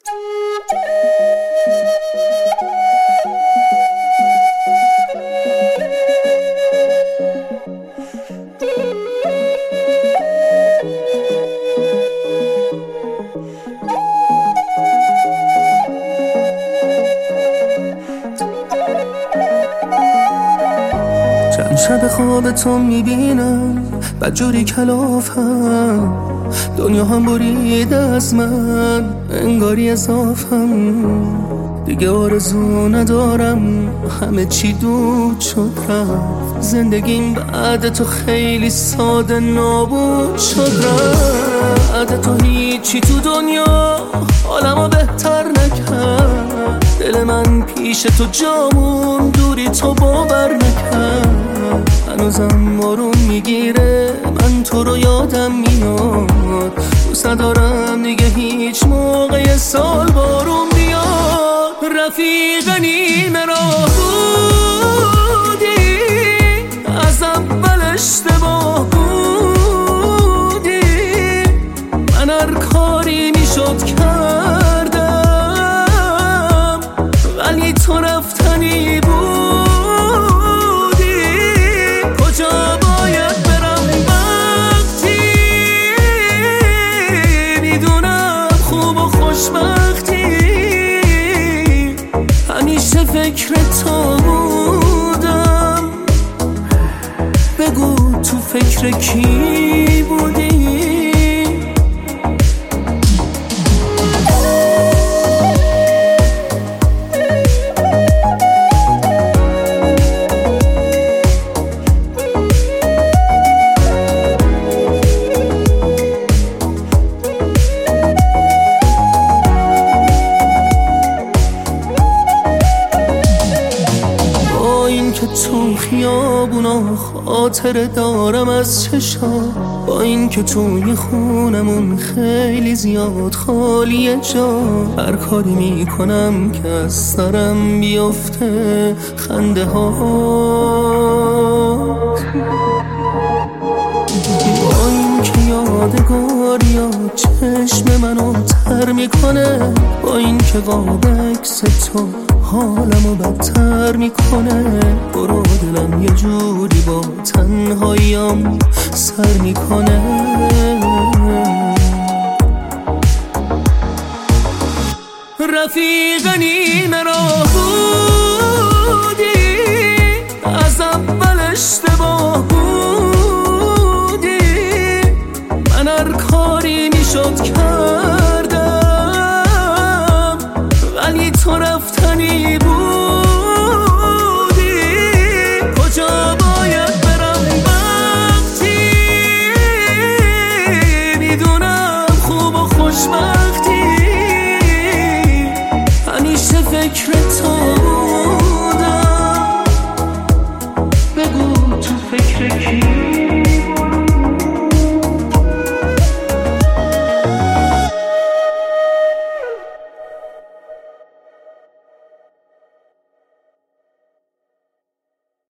چند شب خواب تو میبینم بدجوری کلافم، دنیا هم برید از من انگاری اضافم. دیگه آرزو ندارم، همه چی دود شد رفت. زندگیم بعد تو خیلی ساده نابود شد رفت. بعد تو هیچی تو دنیا حالمو بهتر نکرد. دل من پیش تو جامون، دوری تو باور نکرد. هنوزم بارون میگیره، من تو رو یادم میاد. دوست ندارم دیگه هیچ موقع سال بارون بیاد. رفیق نیمه راه بودی، از اول اشتباه بودی. من هر کاری میشد کردم، ولی تو رفتنی بودی. کجا باید برم وقتی میدونم خوب و خوشبختی؟ همیشه فکر تو بودم، بگو تو فکر کی بودی؟ تو خیابونا خاطره دارم از چشا، با این که توی خونمون خیلی زیاد خالیه جا. هر کاری میکنم که از سرم بیفته خنده ها، با این که یادگاریا چشم منو تر میکنه. با این که قاب عکس تو حالمو بدتر میکنه. برو دلم یه جوری با تنهاییم سر میکنه. رفیق نیمه راه بودی، از اول اشتباه بودی. من هر کاری میشد کردم، ولی تو رفتنی بودی. کجا باید برم وقتی میدونم خوب و خوشبختی؟ همیشه فکر تو